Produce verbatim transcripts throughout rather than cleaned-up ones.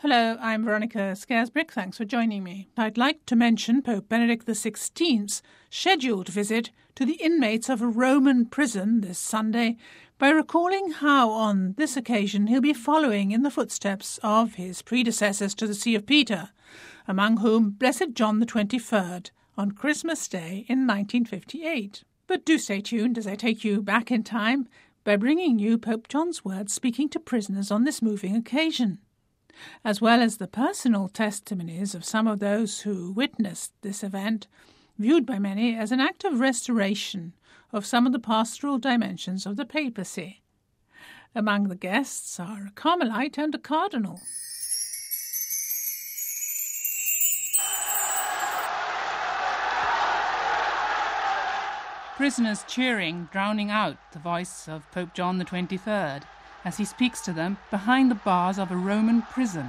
Hello, I'm Veronica Scarisbrick. Thanks for joining me. I'd like to mention Pope Benedict the sixteenth's scheduled visit to the inmates of a Roman prison this Sunday by recalling how on this occasion he'll be following in the footsteps of his predecessors to the See of Peter, among whom Blessed John the twenty-third on Christmas Day in nineteen fifty-eight. But do stay tuned as I take you back in time by bringing you Pope John's words speaking to prisoners on this moving occasion, as well as the personal testimonies of some of those who witnessed this event, viewed by many as an act of restoration of some of the pastoral dimensions of the papacy. Among the guests are a Carmelite and a cardinal. Prisoners cheering, drowning out the voice of Pope John the twenty-third as he speaks to them behind the bars of a Roman prison.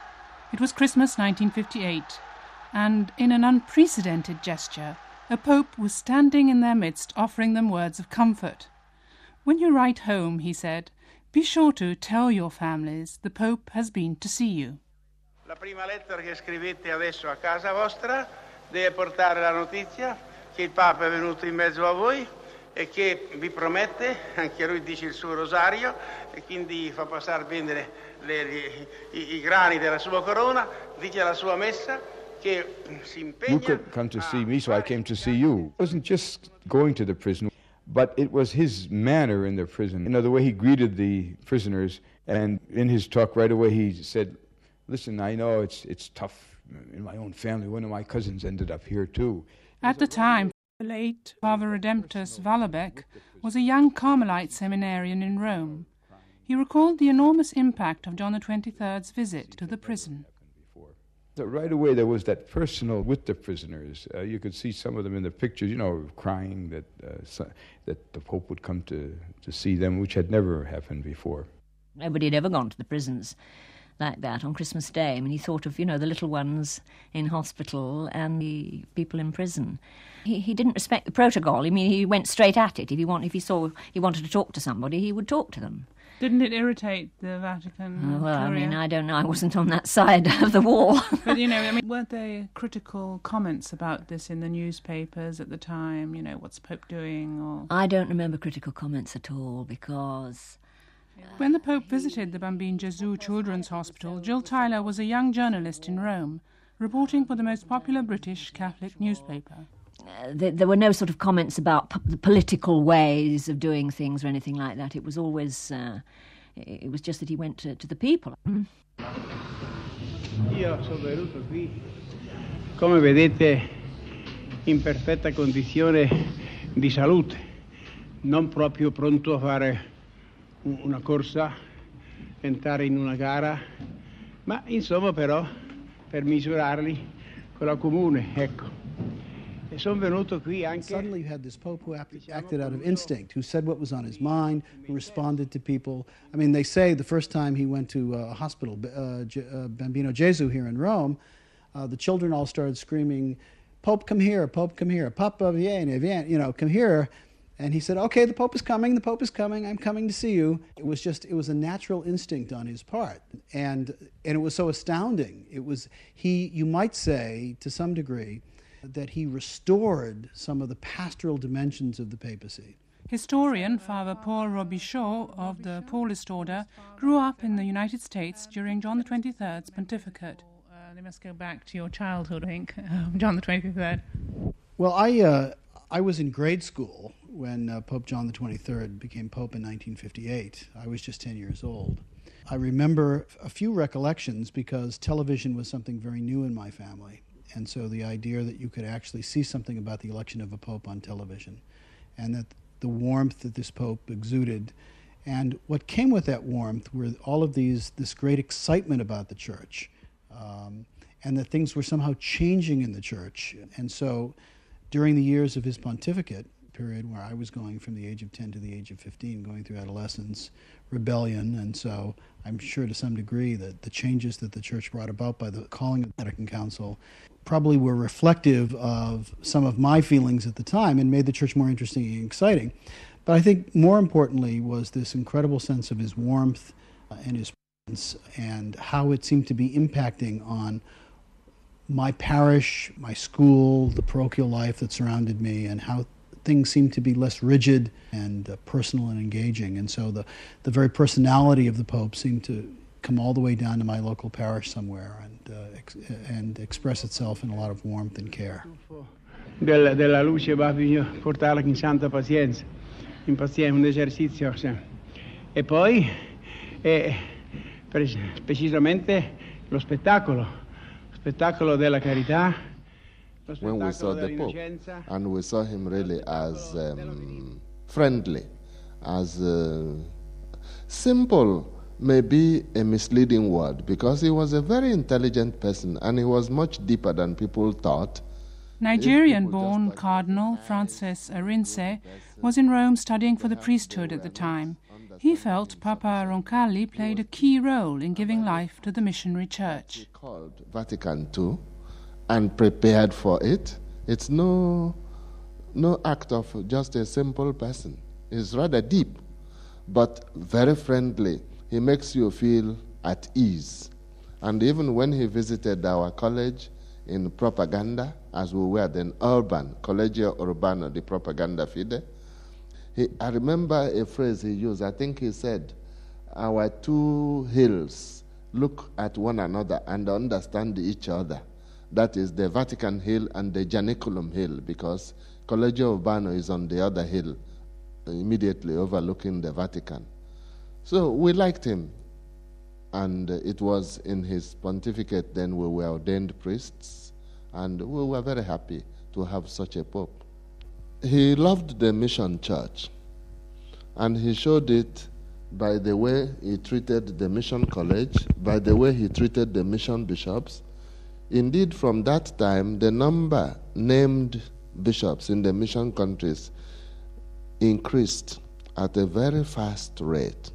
It was Christmas nineteen fifty-eight, and in an unprecedented gesture, a pope was standing in their midst offering them words of comfort. "When you write home," he said, "be sure to tell your families the Pope has been to see you." La prima lettera che scrivete adesso a casa vostra deve portare la notizia che il Papa è venuto in mezzo a voi e che vi promette, anche lui dice il suo rosario, e quindi fa passare bene le, le, i, i grani della sua corona, dice la sua messa, che si impegna. You could come to see me, so I came to see you. It wasn't just going to the prison, but it was his manner in the prison, you know, the way he greeted the prisoners, and in his talk right away he said, "Listen, I know it's it's tough in my own family. One of my cousins ended up here too." At the time, the late Father Redemptus Wallerbeck was a young Carmelite seminarian in Rome. He recalled the enormous impact of John the twenty-third's visit to the prison. So right away there was that personal with the prisoners. Uh, you could see some of them in the pictures, you know, crying that uh, so, that the Pope would come to, to see them, which had never happened before. Nobody had ever gone to the prisons like that on Christmas Day. I mean, he thought of, you know, the little ones in hospital and the people in prison. He he didn't respect the protocol. I mean, he went straight at it. If he want, if he saw he wanted to talk to somebody, he would talk to them. Didn't it irritate the Vatican? Oh, well, courier? I mean, I don't know. I wasn't on that side of the wall. But, you know, I mean, weren't there critical comments about this in the newspapers at the time? You know, what's the Pope doing? Or I don't remember critical comments at all because... When the Pope visited the Bambin Gesù Children's Hospital, Jill Tyler was a young journalist in Rome, reporting for the most popular British Catholic newspaper. Uh, there, there were no sort of comments about p- the political ways of doing things or anything like that. It was always, uh, it was just that he went to, to the people. Io sono venuto qui, come vedete, in perfetta condizione di salute, non proprio pronto a fare una corsa, entrare in una gara, ma insomma però per misurarli con la comune, ecco. E sono venuto qui anche. Suddenly you had this Pope who acted out of instinct, who said what was on his mind, who responded to people. I mean, they say the first time he went to a hospital, uh, G- uh, Bambino Gesù here in Rome, uh, the children all started screaming, "Pope, come here, Pope, come here, Papa, vieni, vieni, you know, come here." And he said, "Okay, the Pope is coming, the Pope is coming, I'm coming to see you." It was just, it was a natural instinct on his part. And and it was so astounding. It was, he, you might say, to some degree, that he restored some of the pastoral dimensions of the papacy. Historian Father Paul Robichaud of the Paulist Order grew up in the United States during John the twenty-third's pontificate. Uh, they must go back to your childhood, I think, uh, John the twenty-third. Well, I uh, I was in grade school when uh, Pope John the twenty-third became Pope in nineteen fifty-eight. I was just ten years old. I remember a few recollections because television was something very new in my family. And so the idea that you could actually see something about the election of a Pope on television, and that the warmth that this Pope exuded, and what came with that warmth were all of these, this great excitement about the Church, um, and that things were somehow changing in the Church. And so during the years of his pontificate, period where I was going from the age of ten to the age of fifteen, going through adolescence, rebellion, and so I'm sure to some degree that the changes that the Church brought about by the calling of the Vatican Council probably were reflective of some of my feelings at the time and made the Church more interesting and exciting. But I think more importantly was this incredible sense of his warmth uh, and his and how it seemed to be impacting on my parish, my school, the parochial life that surrounded me, and how things seemed to be less rigid and uh, personal and engaging. And so the, the very personality of the Pope seemed to come all the way down to my local parish somewhere and, uh, ex- and express itself in a lot of warmth and care. Della, della luce va bisogna portarla in santa pazienza, in pazienza, un esercizio. Cioè. E poi, eh, precisamente, lo spettacolo, spettacolo della carità. When we saw the Pope, and we saw him really as um, friendly, as uh, simple, may be a misleading word, because he was a very intelligent person, and he was much deeper than people thought. Nigerian-born Cardinal Francis Arinze was in Rome studying for the priesthood at the time. He felt Papa Roncalli played a key role in giving life to the missionary church. He called Vatican two and prepared for it. It's no, no act of just a simple person. It's rather deep, but very friendly. He makes you feel at ease. And even when he visited our college in propaganda, as we were then urban, Collegio Urbano di Propaganda Fide, he, I remember a phrase he used. I think he said, our two hills look at one another and understand each other. That is the Vatican Hill and the Janiculum Hill, because Collegio Urbano is on the other hill, immediately overlooking the Vatican. So we liked him, and it was in his pontificate then we were ordained priests, and we were very happy to have such a pope. He loved the mission church, and he showed it by the way he treated the mission college, by the way he treated the mission bishops. Indeed, from that time, the number named bishops in the mission countries increased at a very fast rate.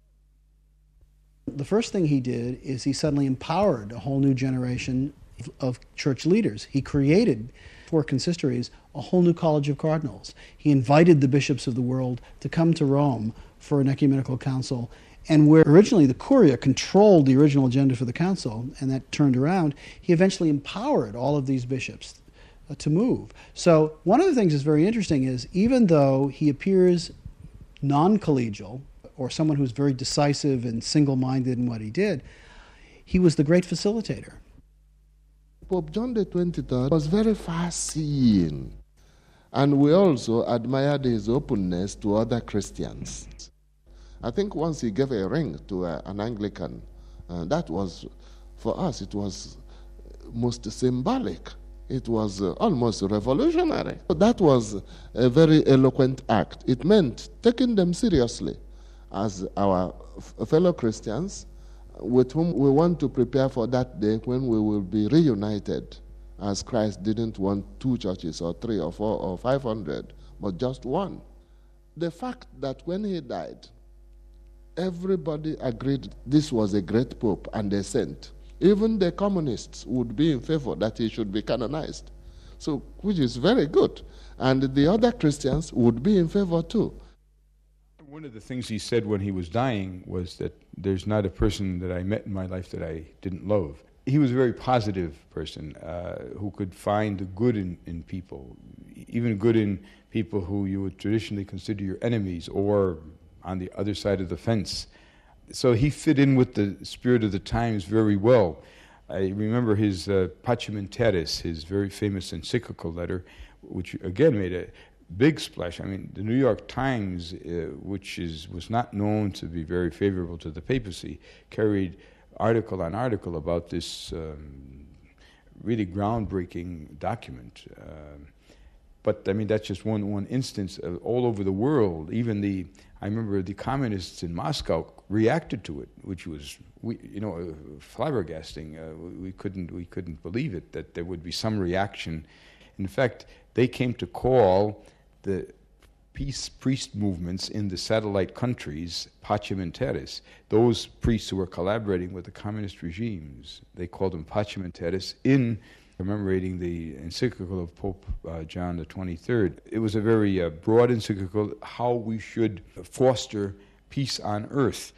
The first thing he did is he suddenly empowered a whole new generation of church leaders. He created, for consistories, a whole new college of cardinals. He invited the bishops of the world to come to Rome for an ecumenical council. And where originally the Curia controlled the original agenda for the council, and that turned around, he eventually empowered all of these bishops uh, to move. So one of the things that's very interesting is, even though he appears non-collegial, or someone who's very decisive and single-minded in what he did, he was the great facilitator. Pope John the twenty-third was very far-seeing, and we also admired his openness to other Christians. I think once he gave a ring to a, an Anglican, uh, that was, for us, it was most symbolic. It was uh, almost revolutionary. That was a very eloquent act. It meant taking them seriously as our f- fellow Christians, with whom we want to prepare for that day when we will be reunited, as Christ didn't want two churches or three or four or five hundred, but just one. The fact that when he died, everybody agreed this was a great pope and a saint. Even the communists would be in favor that he should be canonized, so which is very good. And the other Christians would be in favor too. One of the things he said when he was dying was that there's not a person that I met in my life that I didn't love. He was a very positive person uh, who could find the good in, in people, even good in people who you would traditionally consider your enemies or on the other side of the fence. So he fit in with the spirit of the times very well. I remember his uh, Pacem in Terris, his very famous encyclical letter, which again made a big splash. I mean, the New York Times, uh, which is was not known to be very favorable to the papacy, carried article on article about this um, really groundbreaking document. Uh, but I mean, that's just one one instance. Uh, all over the world, even the I remember the communists in Moscow reacted to it, which was we you know uh, flabbergasting. Uh, we couldn't we couldn't believe it that there would be some reaction. In fact, they came to call the peace priest movements in the satellite countries Pacem in Terris. Those priests who were collaborating with the communist regimes, they called them Pacem in Terris in commemorating the encyclical of Pope uh, John the twenty-third. It was a very uh, broad encyclical, how we should foster peace on earth.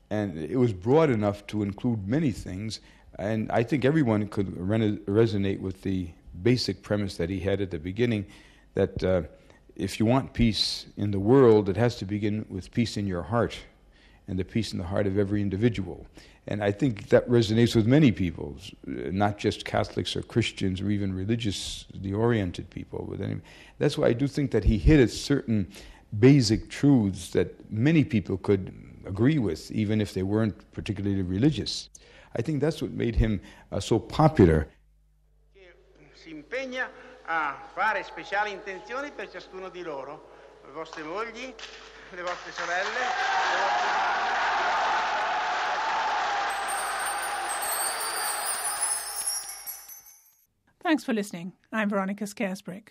And it was broad enough to include many things, and I think everyone could re- resonate with the basic premise that he had at the beginning, that uh, if you want peace in the world, it has to begin with peace in your heart, and the peace in the heart of every individual. And I think that resonates with many people, not just Catholics or Christians or even religiously oriented people. With any, that's why I do think that he hit at certain basic truths that many people could agree with, even if they weren't particularly religious. I think that's what made him uh, so popular. Si impegna a fare speciali intenzioni per ciascuno di loro, le vostre mogli, le vostre sorelle, le vostre mamme. Thanks for listening. I'm Veronica Scarisbrick.